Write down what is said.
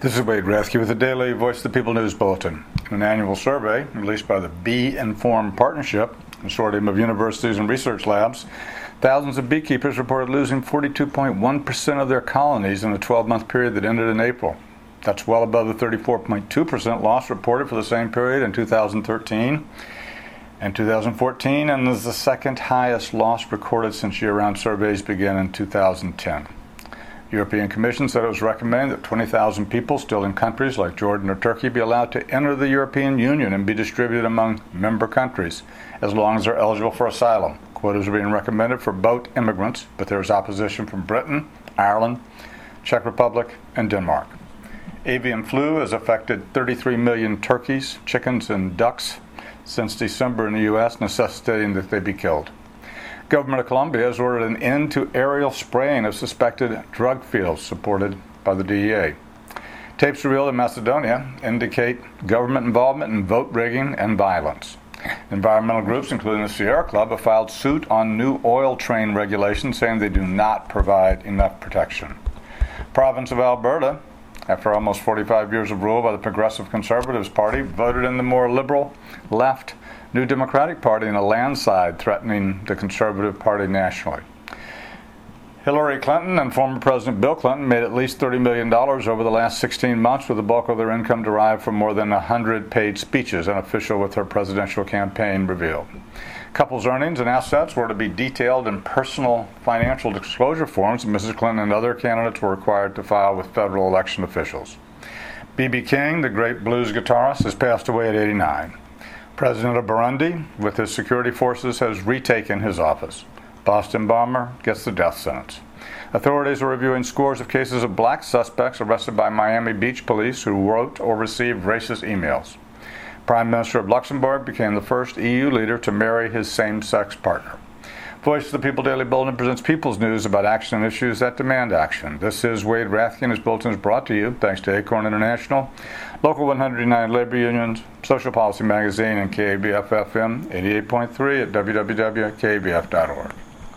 This is Wade Rathke with the Daily Voice of the People News Bulletin. In an annual survey released by the Bee Informed Partnership, a consortium of universities and research labs, thousands of beekeepers reported losing 42.1% of their colonies in a 12-month period that ended in April. That's well above the 34.2% loss reported for the same period in 2013 and 2014, and is the second highest loss recorded since year-round surveys began in 2010. The European Commission said it was recommending that 20,000 people still in countries like Jordan or Turkey be allowed to enter the European Union and be distributed among member countries as long as they're eligible for asylum. Quotas are being recommended for boat immigrants, but there is opposition from Britain, Ireland, Czech Republic, and Denmark. Avian flu has affected 33 million turkeys, chickens, and ducks since December in the U.S., necessitating that they be killed. Government of Colombia has ordered an end to aerial spraying of suspected drug fields supported by the DEA. Tapes revealed in Macedonia indicate government involvement in vote rigging and violence. Environmental groups, including the Sierra Club, have filed suit on new oil train regulations, saying they do not provide enough protection. Province of Alberta, after almost 45 years of rule by the Progressive Conservatives Party, voted in the more liberal left New Democratic Party in a landslide threatening the Conservative Party nationally. Hillary Clinton and former President Bill Clinton made at least $30 million over the last 16 months, with the bulk of their income derived from more than 100 paid speeches, an official with her presidential campaign revealed. Couples' earnings and assets were to be detailed in personal financial disclosure forms that Mrs. Clinton and other candidates were required to file with federal election officials. B.B. King, the great blues guitarist, has passed away at 89. President of Burundi, with his security forces, has retaken his office. Boston bomber gets the death sentence. Authorities are reviewing scores of cases of black suspects arrested by Miami Beach police who wrote or received racist emails. Prime Minister of Luxembourg became the first EU leader to marry his same-sex partner. Voice of the People Daily Bulletin presents People's News about action and issues that demand action. This is Wade Rathke, and his bulletin is brought to you thanks to Acorn International, Local 109 Labor Unions, Social Policy Magazine, and KABF-FM 88.3 at www.kabf.org.